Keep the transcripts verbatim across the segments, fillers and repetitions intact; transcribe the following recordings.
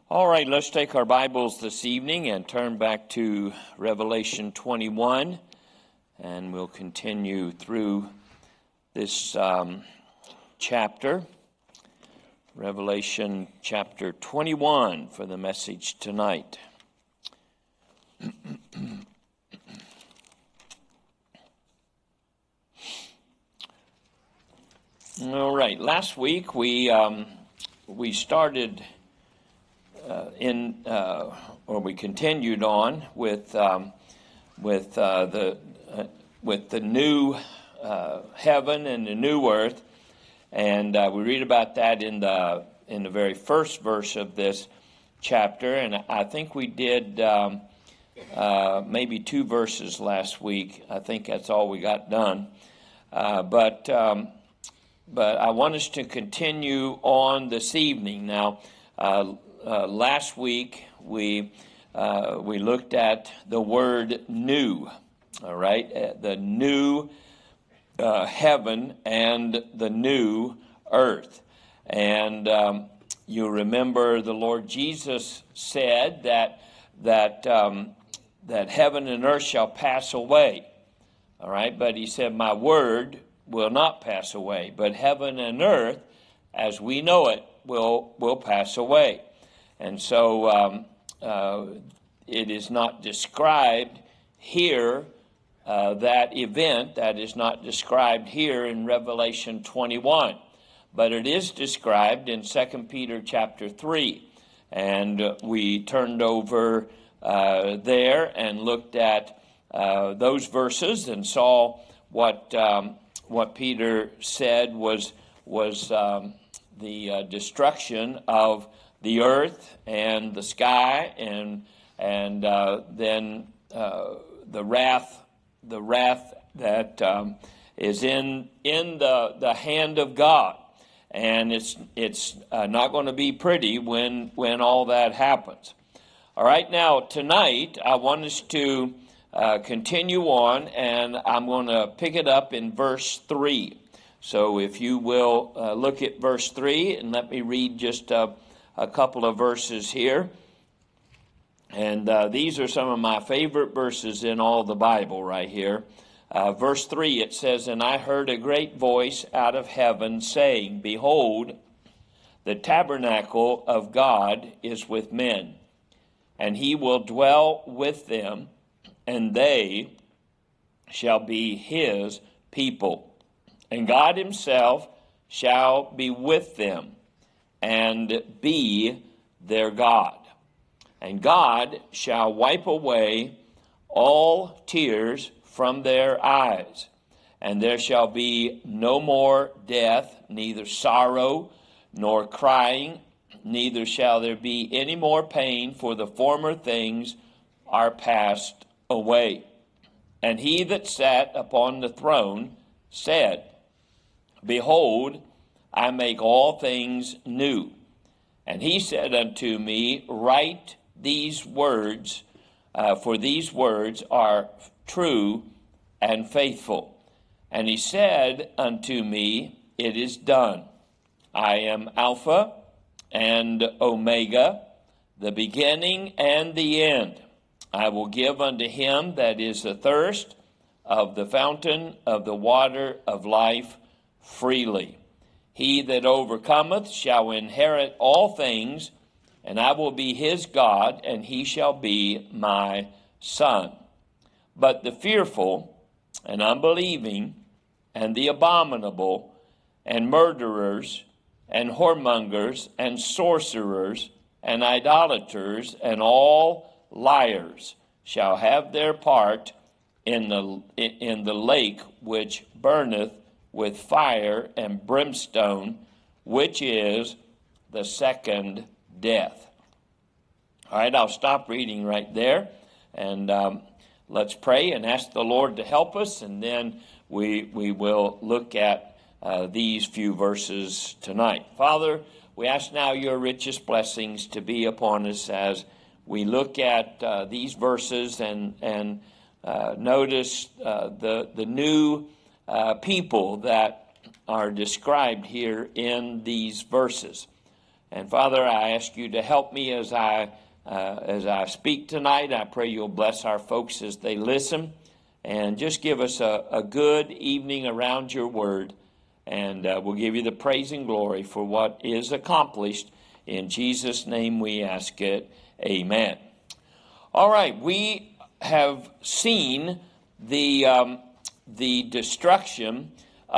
All right, let's take our Bibles this evening and turn back to Revelation twenty-one, and we'll continue through this um, chapter, Revelation chapter twenty-one, for the message tonight. All right, last week we um, we started uh, in, uh, or we continued on with um, with uh, the uh, with the new uh, heaven and the new earth, and uh, we read about that in the in the very first verse of this chapter, and I think we did um, uh, maybe two verses last week. I think that's all we got done, uh, but. Um, But I want us to continue on this evening. Now, uh, uh, last week we uh, we looked at the word "new." All right, uh, the new uh, heaven and the new earth. And um, you remember the Lord Jesus said that that um, that heaven and earth shall pass away. All right, but he said, "My word will not pass away, but heaven and earth, as we know it, will will pass away." And so um, uh, it is not described here, uh, that event, that is not described here in Revelation twenty-one, but it is described in Second Peter chapter three. And uh, we turned over uh, there and looked at uh, those verses and saw what um, What Peter said was was um, the uh, destruction of the earth and the sky, and and uh, then uh, the wrath, the wrath that um, is in in the the hand of God, and it's it's uh, not going to be pretty when when all that happens. All right, now tonight I want us to Uh, continue on, and I'm going to pick it up in verse three. So if you will uh, look at verse three, and let me read just uh, a couple of verses here. And uh, these are some of my favorite verses in all the Bible right here. Uh, verse three, it says, "And I heard a great voice out of heaven saying, Behold, the tabernacle of God is with men, and he will dwell with them, and they shall be his people. And God himself shall be with them, and be their God. And God shall wipe away all tears from their eyes. And there shall be no more death, neither sorrow nor crying, neither shall there be any more pain, for the former things are past away. And he that sat upon the throne said, Behold, I make all things new. And he said unto me, Write these words, uh, for these words are true and faithful. And he said unto me, It is done. I am Alpha and Omega, the beginning and the end. I will give unto him that is athirst of the fountain of the water of life freely. He that overcometh shall inherit all things, and I will be his God, and he shall be my son. But the fearful and unbelieving, and the abominable, and murderers, and whoremongers, and sorcerers, and idolaters, and all liars shall have their part in the in the lake which burneth with fire and brimstone, which is the second death. All right, I'll stop reading right there, and um, let's pray and ask the Lord to help us, and then we we will look at uh, these few verses tonight. Father, we ask now your richest blessings to be upon us as we look at uh, these verses and and uh, notice uh, the the new uh, people that are described here in these verses. And Father, I ask you to help me as I uh, as I speak tonight. I pray you'll bless our folks as they listen, and just give us a, a good evening around your word. And uh, we'll give you the praise and glory for what is accomplished. In Jesus' name we ask it. Amen. All right, we have seen the um, the destruction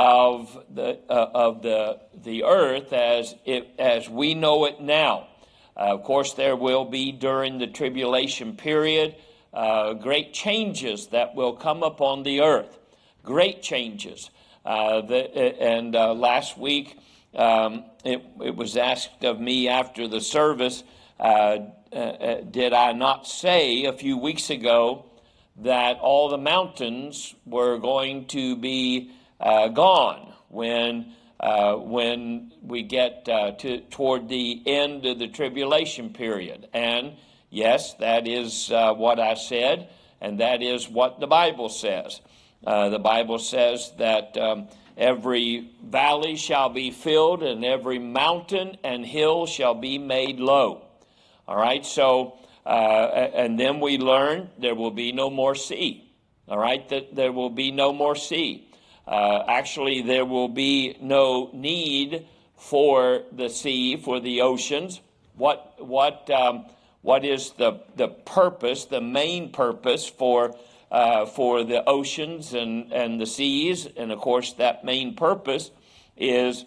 of the uh, of the the earth as it as we know it now. Uh, of course, there will be during the tribulation period uh, great changes that will come upon the earth. Great changes. Uh, the, and uh, last week um, it, it was asked of me after the service, uh, uh, did I not say a few weeks ago that all the mountains were going to be uh, gone when uh, when we get uh, to toward the end of the tribulation period? And yes, that is uh, what I said, and that is what the Bible says. Uh, the Bible says that um, every valley shall be filled, and every mountain and hill shall be made low. All right, so, uh, and then we learn there will be no more sea. All right, that there will be no more sea. Uh, actually, there will be no need for the sea, for the oceans. What, what, um, what is the, the purpose, the main purpose for Uh, for the oceans and, and the seas? And of course, that main purpose is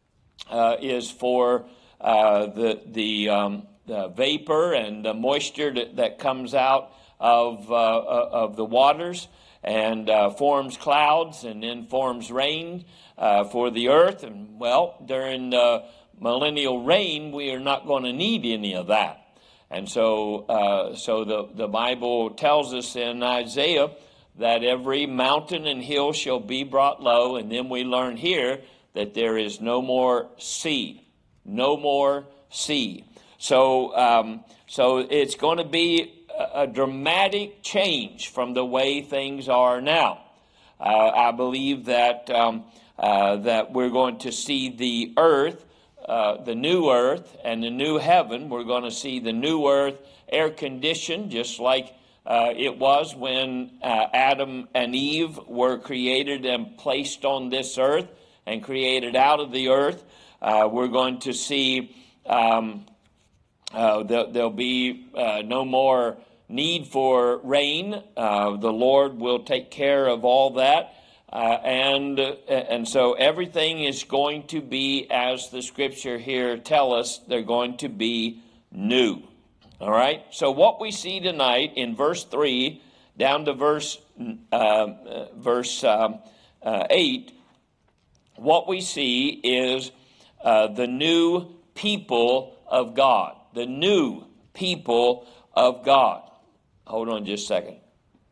uh, is for uh, the the, um, the vapor and the moisture that, that comes out of uh, of the waters and uh, forms clouds and then forms rain uh, for the earth. And well, during the millennial reign, we are not going to need any of that. And so uh, so the, the Bible tells us in Isaiah that every mountain and hill shall be brought low. And then we learn here that there is no more sea. No more sea. So, um, so it's going to be a, a dramatic change from the way things are now. Uh, I believe that, um, uh, that we're going to see the earth, Uh, the new earth and the new heaven. We're going to see the new earth air conditioned, just like uh, it was when uh, Adam and Eve were created and placed on this earth and created out of the earth. Uh, we're going to see um, uh, there, there'll be uh, no more need for rain. Uh, the Lord will take care of all that. Uh, and uh, and so everything is going to be, as the scripture here tell us, they're going to be new. All right. So what we see tonight in verse three down to verse uh, verse um, uh, eight, what we see is uh, the new people of God. The new people of God. Hold on just a second.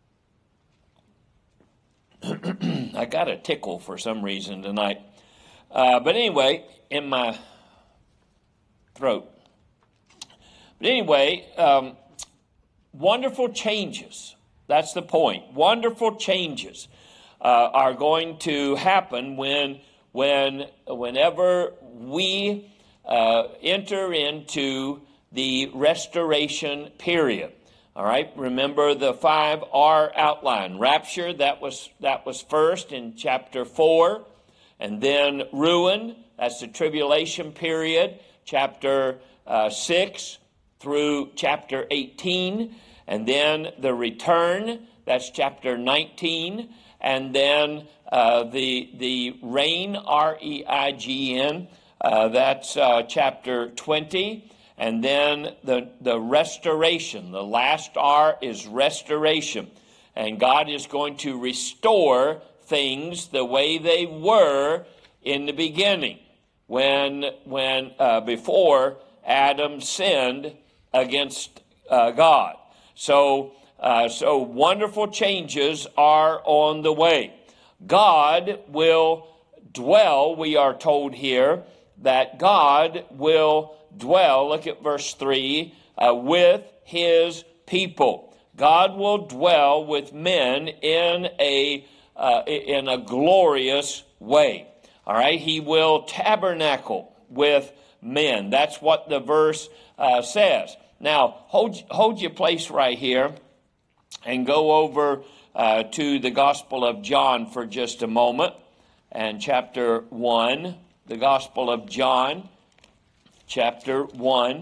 I got a tickle for some reason tonight. Uh, but anyway, in my throat. But anyway, um, wonderful changes. That's the point. Wonderful changes uh, are going to happen when, when, whenever we uh, enter into the restoration period. All right, remember the five R outline. Rapture, that was that was first in chapter four. And then ruin, that's the tribulation period, chapter uh, six through chapter eighteen. And then the return, that's chapter nineteen. And then uh, the, the reign, R E I G N, uh, that's uh, chapter twenty. And then the, the restoration, the last R is restoration. And God is going to restore things the way they were in the beginning, when, when uh, before Adam sinned against uh, God. So, uh, so wonderful changes are on the way. God will dwell, we are told here, that God will dwell, look at verse three, uh, with his people. God will dwell with men in a uh, in a glorious way. All right, he will tabernacle with men. That's what the verse uh, says. Now, hold, hold your place right here and go over uh, to the Gospel of John for just a moment. And chapter one, the Gospel of John, chapter one.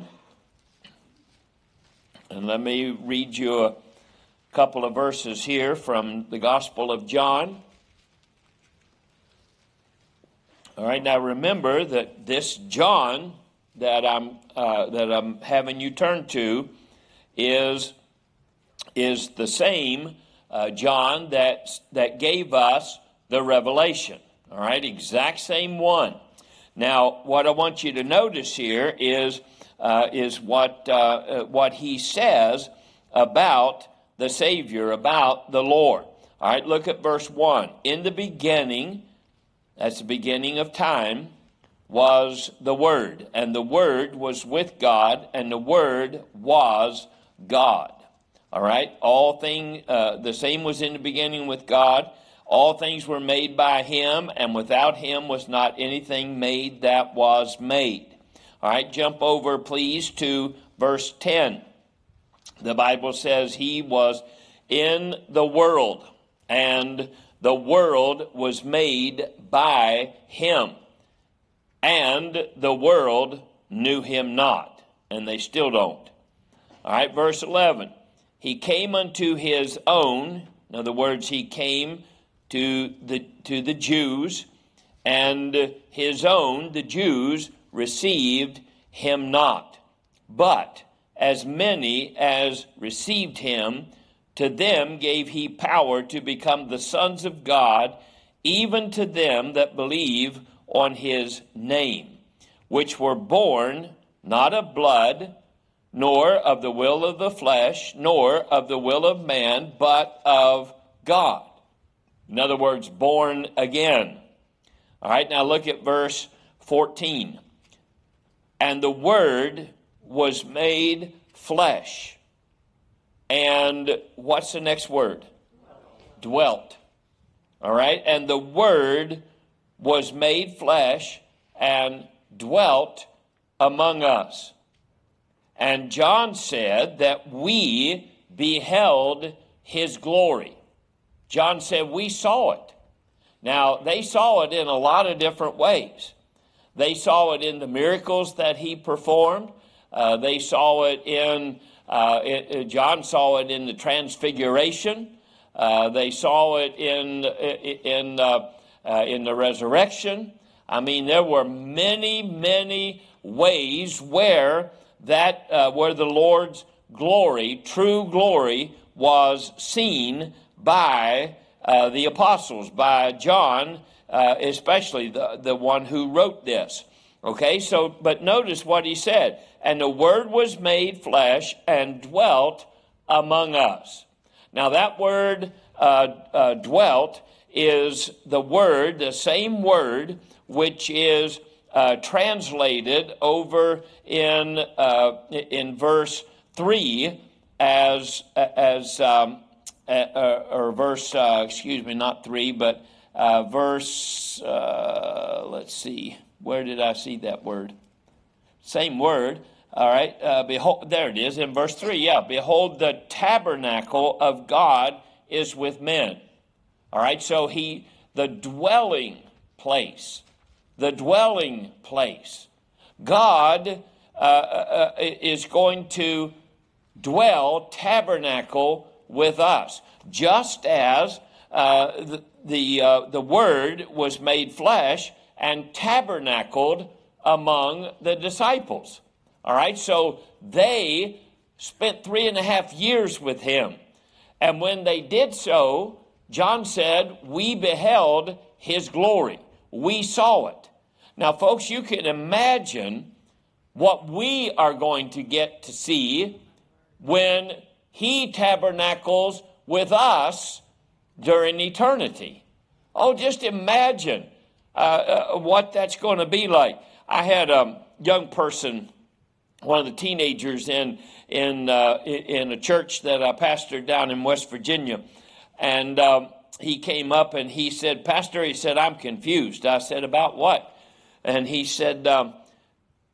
And let me read you a couple of verses here from the Gospel of John. All right, now remember that this John that I'm uh, that I'm having you turn to is is the same uh, John that that gave us the revelation. All right, exact same one. Now, what I want you to notice here is uh, is what uh, what he says about the Savior, about the Lord. All right, look at verse one. In the beginning, that's the beginning of time, was the Word, and the Word was with God, and the Word was God. All right, all thing uh, the same was in the beginning with God. All things were made by Him, and without Him was not anything made that was made. All right, jump over, please, to verse ten. The Bible says He was in the world, and the world was made by Him, and the world knew Him not, and they still don't. All right, verse eleven. He came unto His own. In other words, He came to the to the Jews, and His own, the Jews, received Him not. But as many as received Him, to them gave He power to become the sons of God, even to them that believe on His name, which were born not of blood, nor of the will of the flesh, nor of the will of man, but of God. In other words, born again. All right, now look at verse fourteen. And the Word was made flesh. And what's the next word? Dwelt. All right, and the Word was made flesh and dwelt among us. And John said that we beheld His glory. John said we saw it. Now, they saw it in a lot of different ways. They saw it in the miracles that He performed. Uh, they saw it in, uh, it, John saw it in the transfiguration. Uh, they saw it in, in, uh, uh, in the resurrection. I mean, there were many, many ways where that, uh, where the Lord's glory, true glory, was seen by uh, the apostles, by John, uh, especially the, the one who wrote this. Okay, so, but notice what he said. And the Word was made flesh and dwelt among us. Now that word uh, uh, dwelt is the word, the same word, which is uh, translated over in uh, in verse three as as um, uh, or verse uh, excuse me, not three, but uh, verse. Uh, let's see, where did I see that word? Same word. All right, uh, behold, there it is in verse three. Yeah, behold, the tabernacle of God is with men. All right, so he, the dwelling place, the dwelling place. God uh, uh, is going to dwell, tabernacle with us, just as uh, the the, uh, the Word was made flesh and tabernacled among the disciples. All right, so they spent three and a half years with Him. And when they did so, John said, we beheld His glory. We saw it. Now, folks, you can imagine what we are going to get to see when He tabernacles with us during eternity. Oh, just imagine uh, uh, what that's going to be like. I had a young person, one of the teenagers in in uh, in a church that I pastored down in West Virginia, and um, he came up and he said, "Pastor," he said, "I'm confused." I said, "About what?" And he said, um,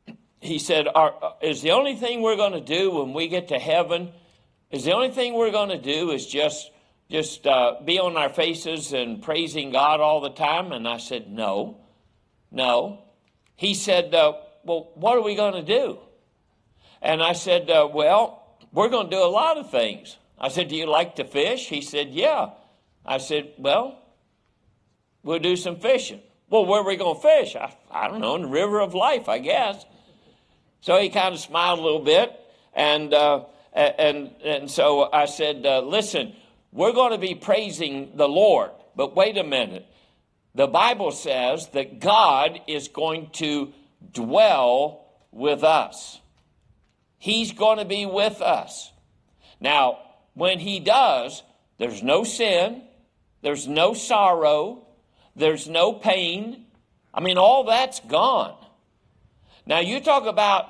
he said, Are, is the only thing we're going to do when we get to heaven, is the only thing we're going to do is just, just uh, be on our faces and praising God all the time? And I said, no, no. He said, uh, well, what are we going to do? And I said, uh, well, we're going to do a lot of things. I said, do you like to fish? He said, yeah. I said, well, we'll do some fishing. Well, where are we going to fish? I, I don't know, in the river of life, I guess. So he kind of smiled a little bit. And uh, and and so I said, uh, listen, we're going to be praising the Lord. But wait a minute. The Bible says that God is going to dwell with us. He's going to be with us. Now, when he does, there's no sin, there's no sorrow, there's no pain. I mean, all that's gone. Now, you talk about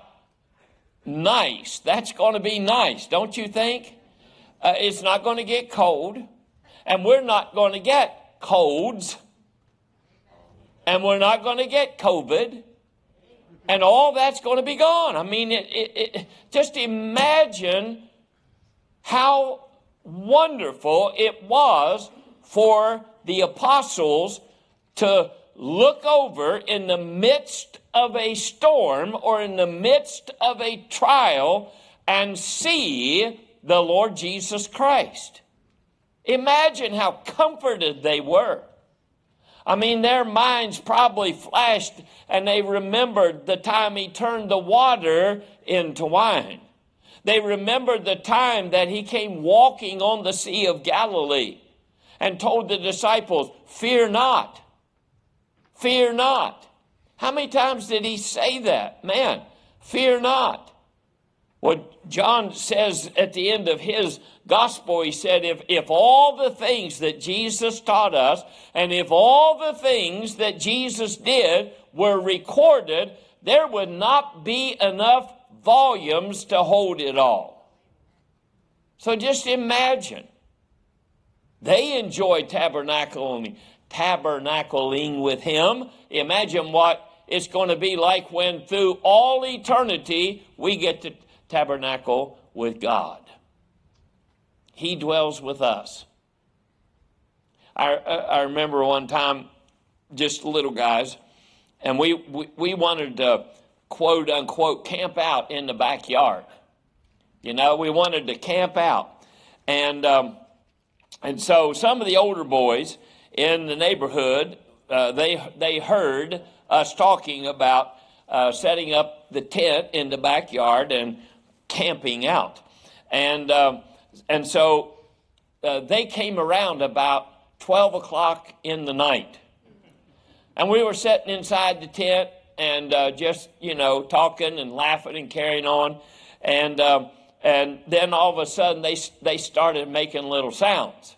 nice. That's going to be nice, don't you think? Uh, it's not going to get cold, and we're not going to get colds, and we're not going to get COVID, and all that's going to be gone. I mean, it, it, it, just imagine how wonderful it was for the apostles to look over in the midst of a storm or in the midst of a trial and see the Lord Jesus Christ. Imagine how comforted they were. I mean, their minds probably flashed and they remembered the time he turned the water into wine. They remembered the time that he came walking on the Sea of Galilee and told the disciples, fear not, fear not. How many times did he say that? Man, fear not. What John says at the end of his gospel, he said, if, if all the things that Jesus taught us and if all the things that Jesus did were recorded, there would not be enough volumes to hold it all. So just imagine. They enjoyed tabernacling, tabernacling with him. Imagine what it's going to be like when through all eternity we get to tabernacle with God. He dwells with us. I, I remember one time, just little guys, and we, we, we wanted to, quote unquote, camp out in the backyard. You know, we wanted to camp out. And, um, and so some of the older boys in the neighborhood, uh, they, they heard us talking about uh, setting up the tent in the backyard and camping out. And uh, and so uh, they came around about twelve o'clock in the night. And we were sitting inside the tent and uh, just, you know, talking and laughing and carrying on. And uh, and then all of a sudden they they started making little sounds.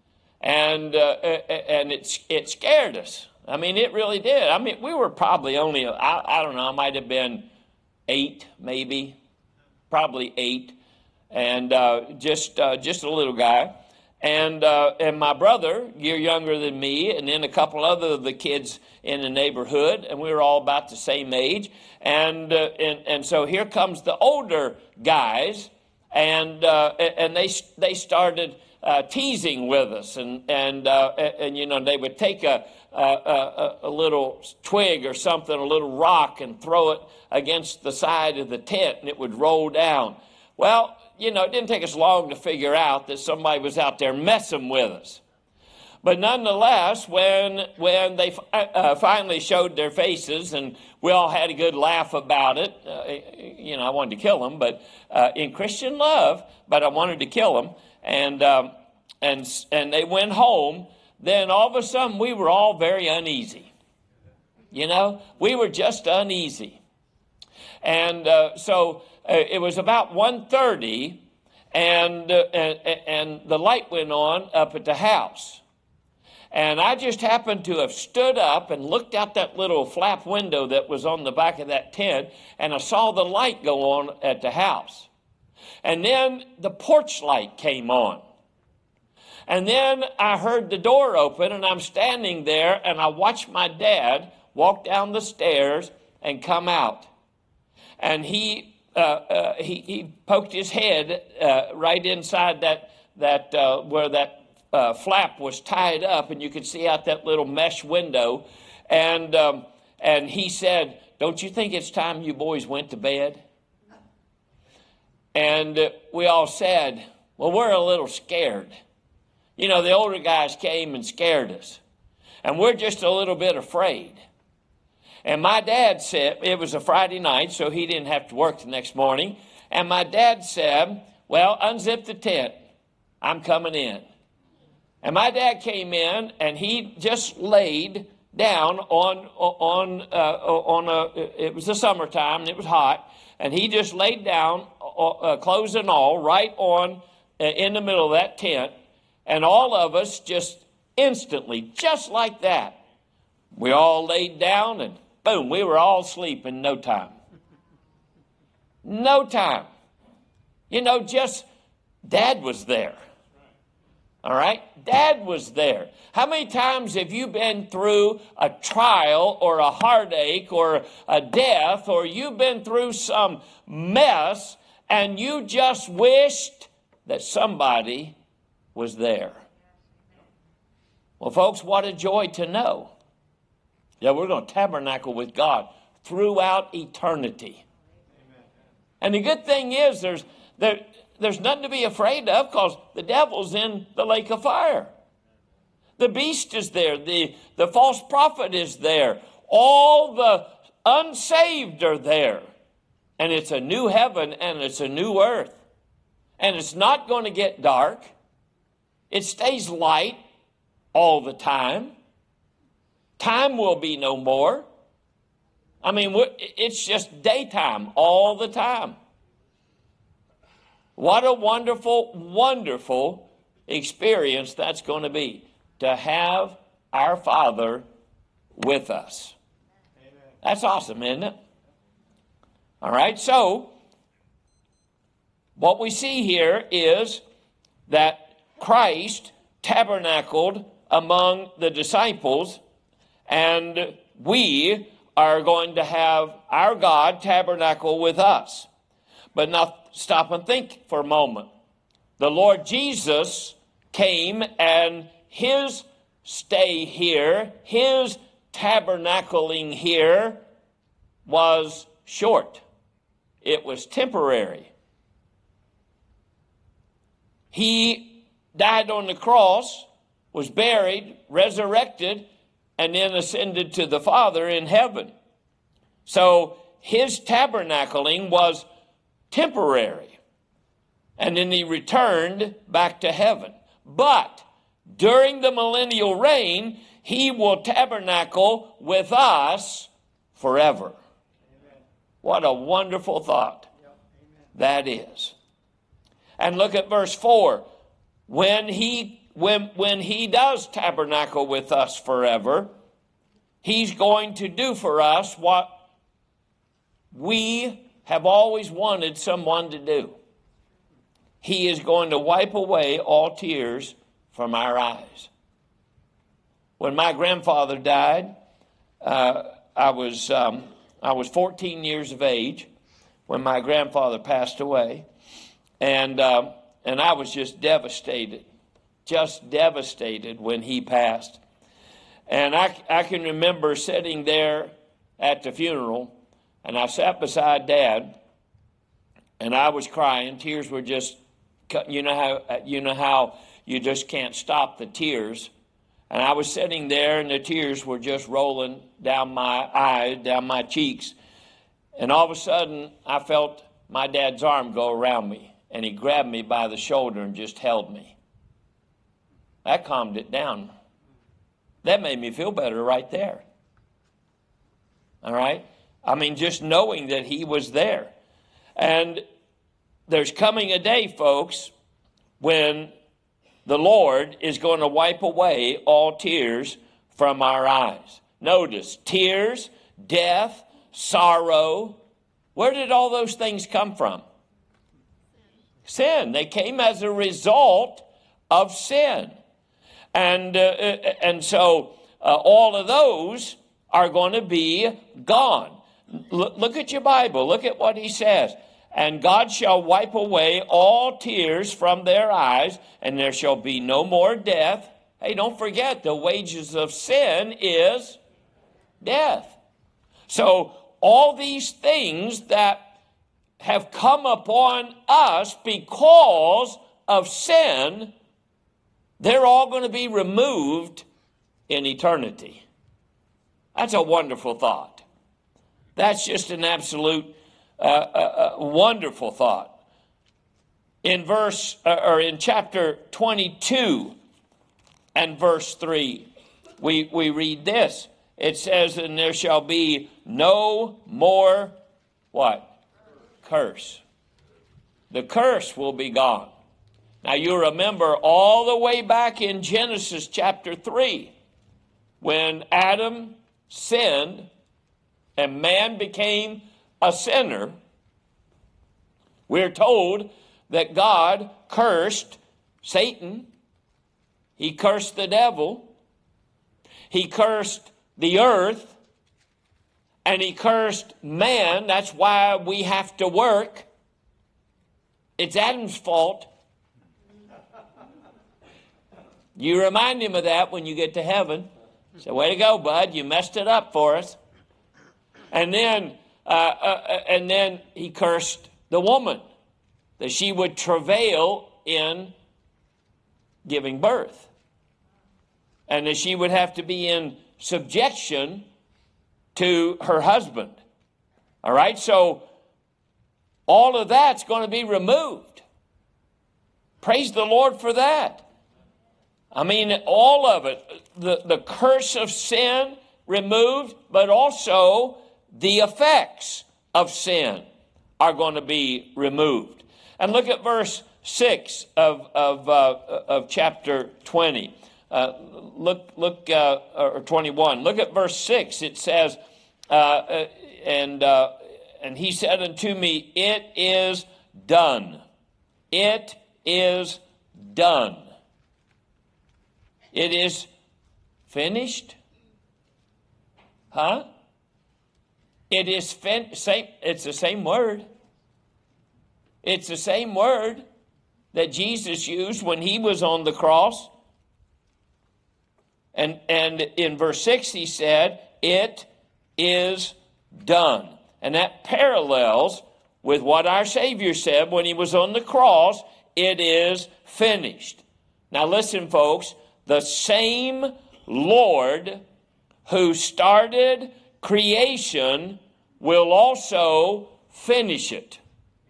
And uh, and it, it scared us. I mean, it really did. I mean, we were probably only, I, I don't know, I might have been eight, maybe, probably eight, and uh, just uh, just a little guy. And uh, and my brother, a year younger than me, and then a couple other of the kids in the neighborhood, and we were all about the same age. And uh, and and so here comes the older guys, and uh, and they they started uh, teasing with us, and and uh, and, and you know they would take a. A, a, a little twig or something, a little rock, and throw it against the side of the tent, and it would roll down. Well, you know, it didn't take us long to figure out that somebody was out there messing with us. But nonetheless, when when they uh, finally showed their faces, and we all had a good laugh about it, uh, you know, I wanted to kill them, but uh, in Christian love, but I wanted to kill them, and um, and and they went home. Then all of a sudden we were all very uneasy. You know, we were just uneasy. And uh, so uh, it was about one thirty, and, uh, and and the light went on up at the house. And I just happened to have stood up and looked out that little flap window that was on the back of that tent, and I saw the light go on at the house. And then the porch light came on. And then I heard the door open, and I'm standing there, and I watched my dad walk down the stairs and come out. and he uh, uh, he, he poked his head uh, right inside that that uh, where that uh, flap was tied up, and you could see out that little mesh window, and um, and he said, "Don't you think it's time you boys went to bed?" And uh, we all said, "Well, we're a little scared." You know, the older guys came and scared us, and we're just a little bit afraid. And my dad said, it was a Friday night, so he didn't have to work the next morning. And my dad said, "Well, unzip the tent. I'm coming in." And my dad came in, and he just laid down on, on, uh, on a, it was the summertime, and it was hot. And he just laid down, uh, clothes and all, right on, uh, in the middle of that tent. And all of us just instantly, just like that, we all laid down, and boom, we were all asleep in no time. No time. You know, just Dad was there. All right? Dad was there. How many times have you been through a trial or a heartache or a death, or you've been through some mess and you just wished that somebody was there? Well, folks, what a joy to know that we're going to tabernacle with God throughout eternity. Amen. And the good thing is there's there, there's nothing to be afraid of, because the devil's in the lake of fire. The beast is there. The, the false prophet is there. All the unsaved are there. And it's a new heaven and it's a new earth. And it's not going to get dark. It stays light all the time. Time will be no more. I mean, it's just daytime all the time. What a wonderful, wonderful experience that's going to be, to have our Father with us. Amen. That's awesome, isn't it? All right, so what we see here is that Christ tabernacled among the disciples, and we are going to have our God tabernacle with us. But now stop and think for a moment. The Lord Jesus came, and his stay here, his tabernacling here was short. It was temporary. He died on the cross, was buried, resurrected, and then ascended to the Father in heaven. So his tabernacling was temporary. And then he returned back to heaven. But during the millennial reign, he will tabernacle with us forever. Amen. What a wonderful thought. Yep. That is. And look at verse four. When he, when, when he does tabernacle with us forever, he's going to do for us what we have always wanted someone to do. He is going to wipe away all tears from our eyes. When my grandfather died, uh, I was um, I was fourteen years of age when my grandfather passed away, and um, and I was just devastated, just devastated when he passed. And I I can remember sitting there at the funeral, and I sat beside Dad, and I was crying. Tears were just, you know how you know how you just can't stop the tears. And I was sitting there, and the tears were just rolling down my eyes, down my cheeks. And all of a sudden, I felt my dad's arm go around me, and he grabbed me by the shoulder and just held me. That calmed it down. That made me feel better right there. All right? I mean, just knowing that he was there. And there's coming a day, folks, when the Lord is going to wipe away all tears from our eyes. Notice, tears, death, sorrow. Where did all those things come from? Sin. They came as a result of sin. And, uh, and so uh, all of those are going to be gone. Look, look at your Bible. Look at what he says. And God shall wipe away all tears from their eyes, and there shall be no more death. Hey, don't forget, the wages of sin is death. So all these things that have come upon us because of sin, they're all going to be removed in eternity. That's a wonderful thought. That's just an absolute uh, uh, uh, wonderful thought. In verse uh, or in chapter twenty-two and verse three, we we read this. It says, "And there shall be no more what? Curse. The curse will be gone." Now you remember all the way back in Genesis chapter three, when Adam sinned and man became a sinner, we're told that God cursed Satan. He cursed the devil. He cursed the earth. And he cursed man. That's why we have to work. It's Adam's fault. You remind him of that when you get to heaven. So way to go, bud. You messed it up for us. And then, uh, uh, and then he cursed the woman, that she would travail in giving birth, and that she would have to be in subjection to her husband. All right, so all of that's going to be removed. Praise the Lord for that. I mean, all of it, the, the curse of sin removed, but also the effects of sin are going to be removed. And look at verse six of, of, uh, of chapter twenty. Uh, look, look, uh, or twenty-one. Look at verse six. It says, uh, and, uh, and he said unto me, it is done. It is done. It is finished. Huh? It is fin- same. It's the same word. It's the same word that Jesus used when he was on the cross. And, and in verse six he said, it is done. And that parallels with what our Savior said when he was on the cross, it is finished. Now listen, folks, the same Lord who started creation will also finish it.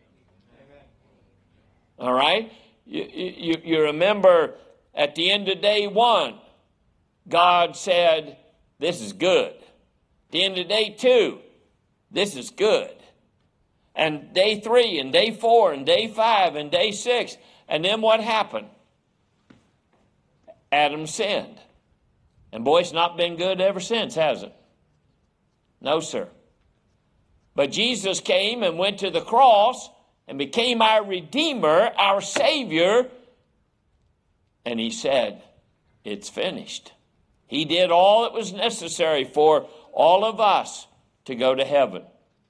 All right? You, you, you remember at the end of day one, God said, this is good. At the end of day two, this is good. And day three, and day four, and day five, and day six. And then what happened? Adam sinned. And boy, it's not been good ever since, has it? No, sir. But Jesus came and went to the cross and became our Redeemer, our Savior. And he said, it's finished. He did all that was necessary for all of us to go to heaven.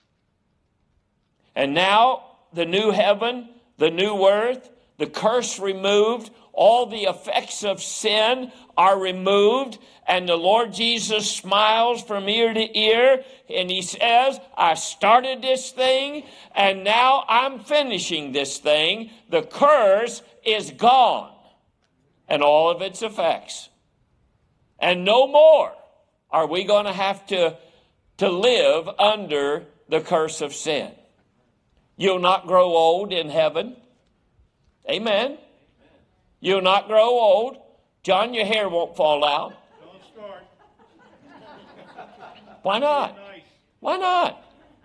And now the new heaven, the new earth, the curse removed, all the effects of sin are removed, and the Lord Jesus smiles from ear to ear, and he says, I started this thing, and now I'm finishing this thing. The curse is gone, and all of its effects. And no more are we going to have to, to live under the curse of sin. You'll not grow old in heaven. Amen. You'll not grow old. John, your hair won't fall out. Don't start. Why not? Nice. Why not?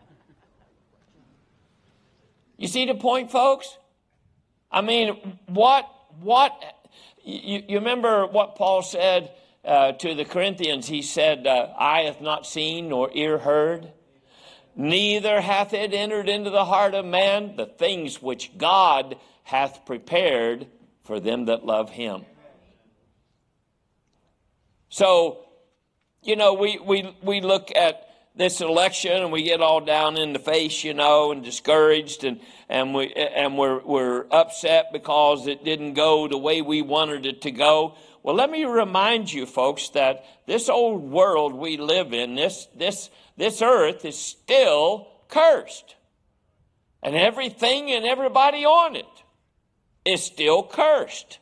You see the point, folks? I mean, what, what, you, you remember what Paul said uh, to the Corinthians? He said, uh, eye hath not seen nor ear heard, neither hath it entered into the heart of man the things which God hath prepared for them that love him. So, you know, we, we, we look at this election and we get all down in the face, you know, and discouraged, and and we and we're we're upset because it didn't go the way we wanted it to go. Well, let me remind you, folks, that this old world we live in, this this this earth is still cursed. And everything and everybody on it is still cursed.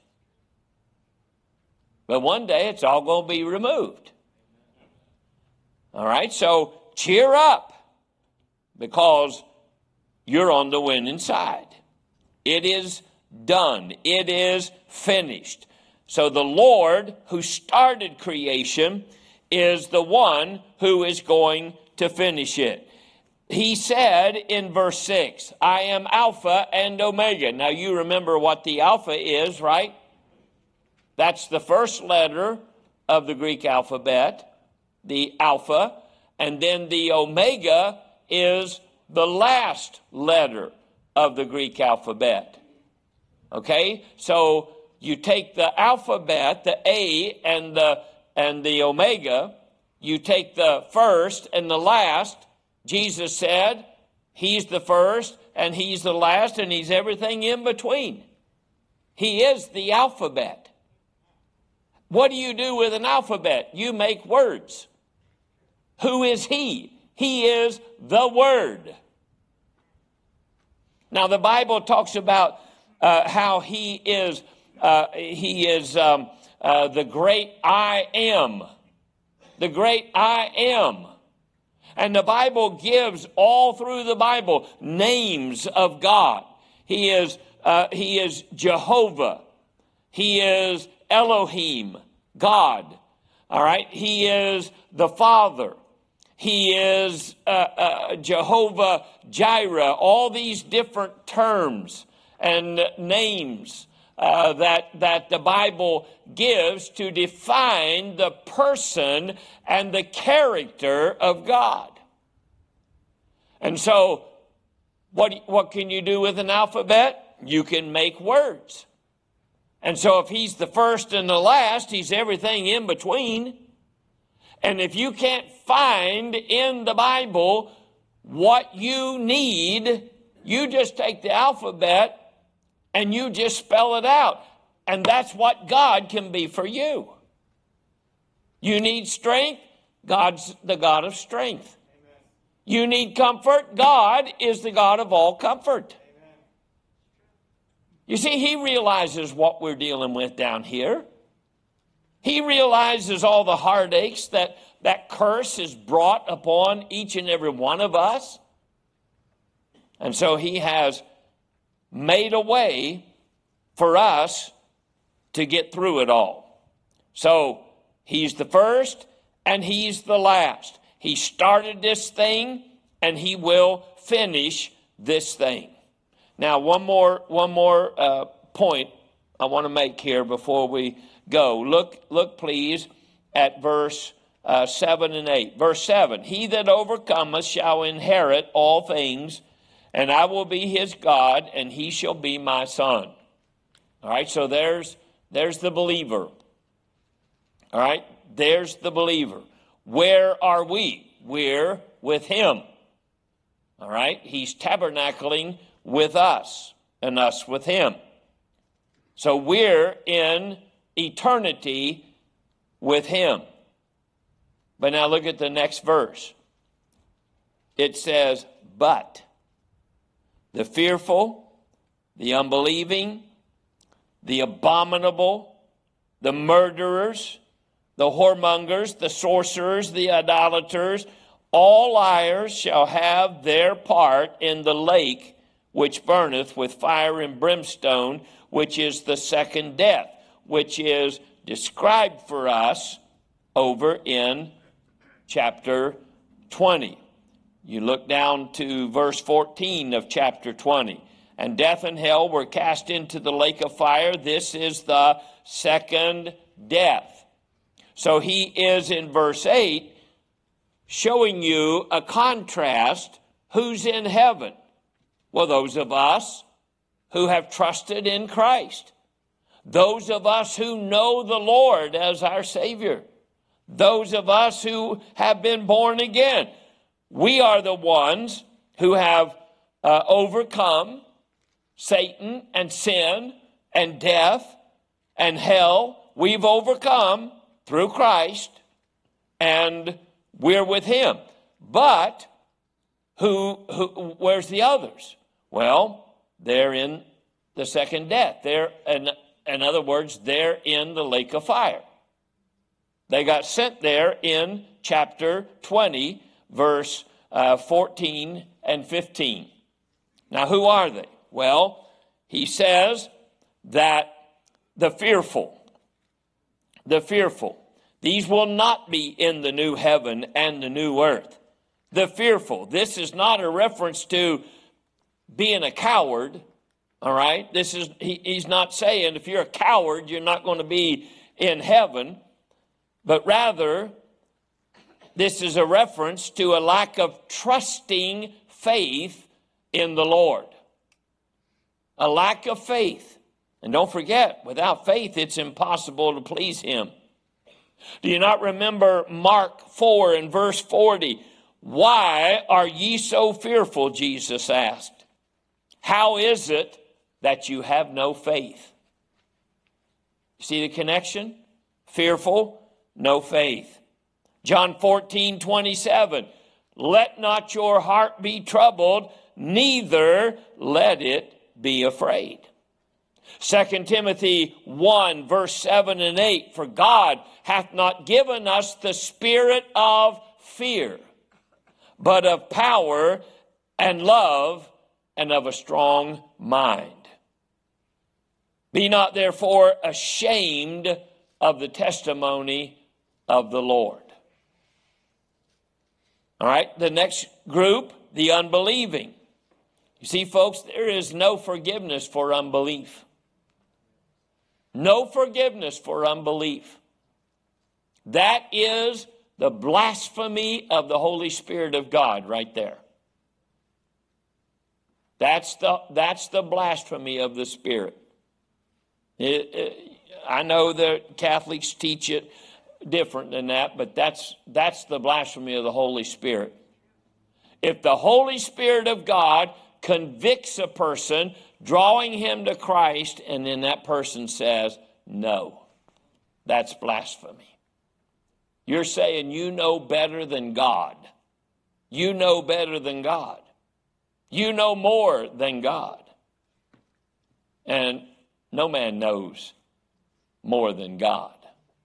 But one day it's all going to be removed. All right, so cheer up, because you're on the winning side. It is done. It is finished. So the Lord who started creation is the one who is going to finish it. He said in verse six, I am Alpha and Omega. Now you remember what the Alpha is, right? That's the first letter of the Greek alphabet, the Alpha. And then the Omega is the last letter of the Greek alphabet. Okay? So you take the alphabet, the A and the and the Omega, you take the first and the last. Jesus said he's the first and he's the last and he's everything in between. He is the alphabet. What do you do with an alphabet? You make words. Who is he? He is the Word. Now the Bible talks about uh, how he is uh, he is um, uh, the great I am. The great I am. And the Bible gives all through the Bible names of God. He is uh, he is Jehovah. He is Elohim, God. All right. He is the Father. He is uh, uh, Jehovah Jireh. All these different terms and names uh, that that the Bible gives to define the person and the character of God. And so, what what can you do with an alphabet? You can make words. And so, if he's the first and the last, he's everything in between. And if you can't find in the Bible what you need, you just take the alphabet and you just spell it out. And that's what God can be for you. You need strength, God's the God of strength. Amen. You need comfort, God is the God of all comfort. Amen. You see, he realizes what we're dealing with down here. He realizes all the heartaches that that curse is brought upon each and every one of us. And so he has made a way for us to get through it all. So he's the first and he's the last. He started this thing and he will finish this thing. Now, one more, one more uh, point I want to make here before we go. Look, look, please, at verse uh, seven and eight. Verse seven, he that overcometh shall inherit all things, and I will be his God, and he shall be my son. All right, so there's, there's the believer. All right, there's the believer. Where are we? We're with him. All right, he's tabernacling with us, and us with him. So we're in eternity with him. But now look at the next verse. It says, but the fearful, the unbelieving, the abominable, the murderers, the whoremongers, the sorcerers, the idolaters, all liars shall have their part in the lake which burneth with fire and brimstone, which is the second death, which is described for us over in chapter twenty. You look down to verse fourteen of chapter twenty. And death and hell were cast into the lake of fire. This is the second death. So he is in verse eight showing you a contrast. Who's in heaven? Well, those of us who have trusted in Christ. Those of us who know the Lord as our Savior. Those of us who have been born again. we are the ones who have uh, overcome Satan and sin and death and hell. We've overcome through Christ, and we're with him. But who, who where's the others? Well, they're in the second death. They're, in, in other words, they're in the lake of fire. They got sent there in chapter twenty, verse uh, fourteen and fifteen. Now, who are they? Well, he says that the fearful, the fearful, these will not be in the new heaven and the new earth. The fearful. This is not a reference to being a coward, all right? This is he, he's not saying if you're a coward, you're not going to be in heaven, but rather this is a reference to a lack of trusting faith in the Lord. A lack of faith. And don't forget, without faith, it's impossible to please him. Do you not remember Mark four and verse forty? Why are ye so fearful, Jesus asked. How is it that you have no faith? See the connection? Fearful, no faith. John fourteen twenty-seven. Let not your heart be troubled, neither let it be afraid. Second Timothy one, verse seven and eight. For God hath not given us the spirit of fear, but of power and love and of a strong mind. Be not therefore ashamed of the testimony of the Lord. All right, the next group, the unbelieving. You see, folks, there is no forgiveness for unbelief. No forgiveness for unbelief. That is the blasphemy of the Holy Spirit of God right there. That's the, that's the blasphemy of the Spirit. It, it, I know that Catholics teach it different than that, but that's, that's the blasphemy of the Holy Spirit. If the Holy Spirit of God convicts a person, drawing him to Christ, and then that person says, no, that's blasphemy. You're saying you know better than God. You know better than God. You know more than God. And no man knows more than God.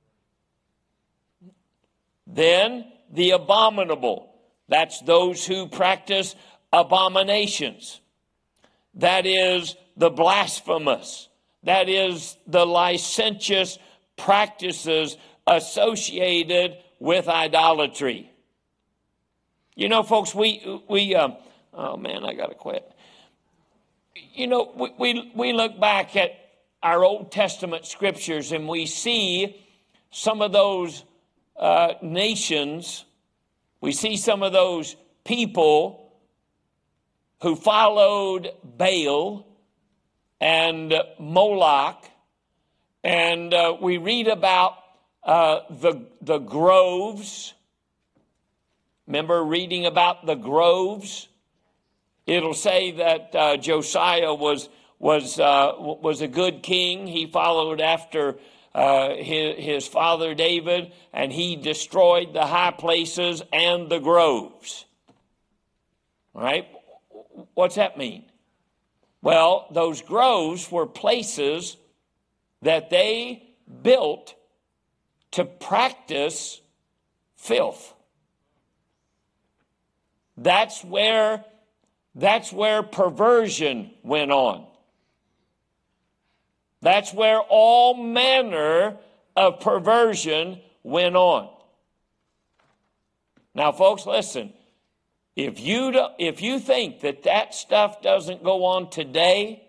Then the abominable. That's those who practice abominations. That is the blasphemous. That is the licentious practices associated with idolatry. You know, folks, we, we uh, oh man, I got to quit. You know, we, we, we look back at our Old Testament scriptures and we see some of those uh, nations, we see some of those people who followed Baal and Moloch, and uh, we read about uh, the, the groves. Remember reading about the groves? It'll say that uh, Josiah was was uh, was a good king. He followed after uh, his, his father David, and he destroyed the high places and the groves. All right? What's that mean? Well, those groves were places that they built to practice filth. That's where, that's where perversion went on. That's where all manner of perversion went on. Now, folks, listen. If you, do, if you think that that stuff doesn't go on today,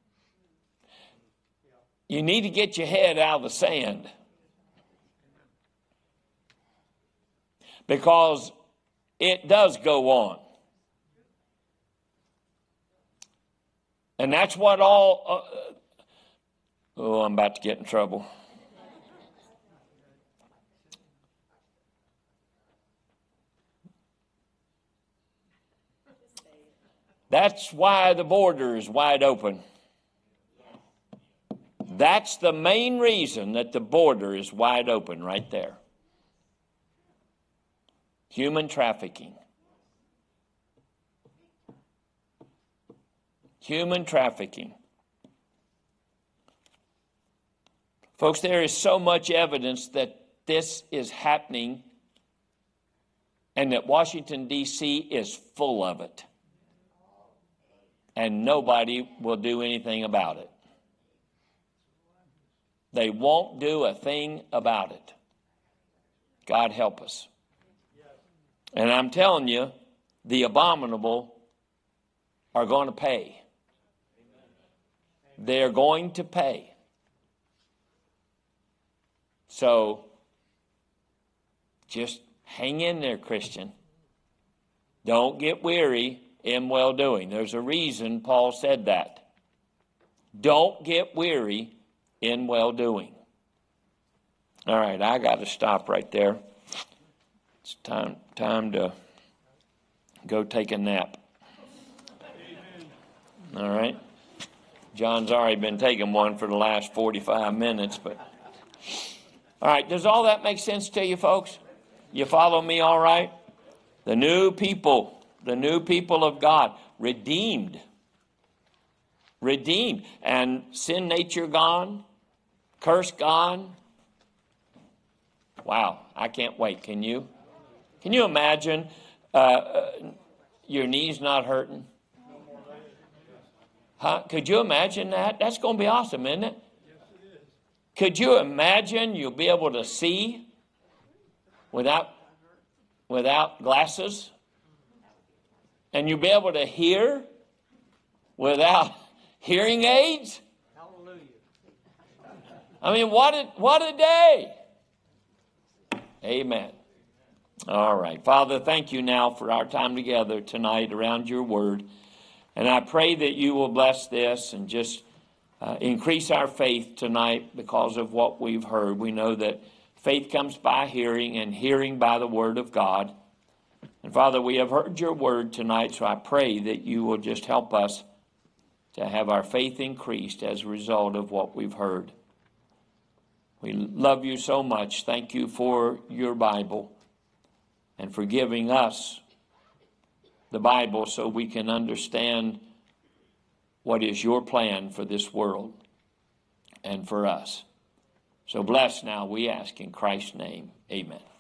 you need to get your head out of the sand. Because it does go on. And that's what all... Uh, oh, I'm about to get in trouble. That's why the border is wide open. That's the main reason that the border is wide open right there. Human trafficking. Human trafficking. Folks, there is so much evidence that this is happening and that Washington, D C is full of it. And nobody will do anything about it. They won't do a thing about it. God help us. And I'm telling you, the abominable are going to pay. They're going to pay. So, just hang in there, Christian. Don't get weary in well-doing. There's a reason Paul said that. Don't get weary in well-doing. All right, I got to stop right there. It's time, time to go take a nap. All right. John's already been taking one for the last forty-five minutes, but all right, does all that make sense to you, folks? You follow me all right? The new people, the new people of God, redeemed. Redeemed. And sin nature gone, curse gone. Wow, I can't wait. Can you? Can you imagine uh, your knees not hurting? Huh? Could you imagine that? That's going to be awesome, isn't it? Could you imagine you'll be able to see without, without glasses? And you'll be able to hear without hearing aids? Hallelujah. I mean, what a, what a day. Amen. All right. Father, thank you now for our time together tonight around your word. And I pray that you will bless this and just uh, increase our faith tonight because of what we've heard. We know that faith comes by hearing and hearing by the word of God. And Father, we have heard your word tonight, so I pray that you will just help us to have our faith increased as a result of what we've heard. We love you so much. Thank you for your Bible and for giving us the Bible so we can understand what is your plan for this world and for us. So bless now, we ask in Christ's name. Amen.